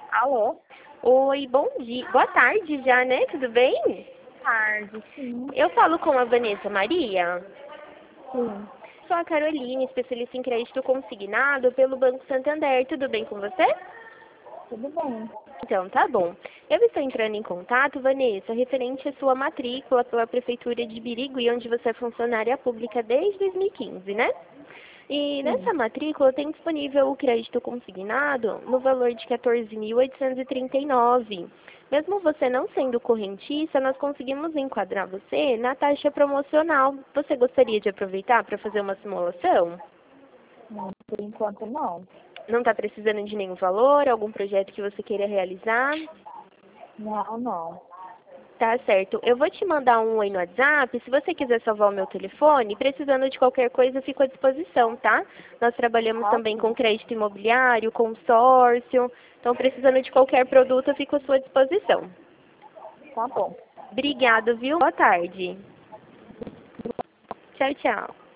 Alô? Oi, bom dia. Boa tarde já, né? Tudo bem? Tarde, sim. Eu falo com a Vanessa Maria. Sim. Sou a Caroline, especialista em crédito consignado pelo Banco Santander. Tudo bem com você? Tudo bem. Então, tá bom. Eu estou entrando em contato, Vanessa, referente à sua matrícula pela Prefeitura de Birigui, onde você é funcionária pública desde 2015, né? E Sim. nessa matrícula tem disponível o crédito consignado no valor de 14.839. Mesmo você não sendo correntista, nós conseguimos enquadrar você na taxa promocional. Você gostaria de aproveitar para fazer uma simulação? Não, por enquanto não. Não está precisando de nenhum valor, algum projeto que você queira realizar? Não. Tá certo. Eu vou te mandar um oi no WhatsApp. Se você quiser salvar o meu telefone, precisando de qualquer coisa, eu fico à disposição, tá? Nós trabalhamos Tá também com sim. crédito imobiliário, consórcio. Então, precisando de qualquer produto, eu fico à sua disposição. Tá bom. Obrigada, viu? Boa tarde. Tchau, tchau.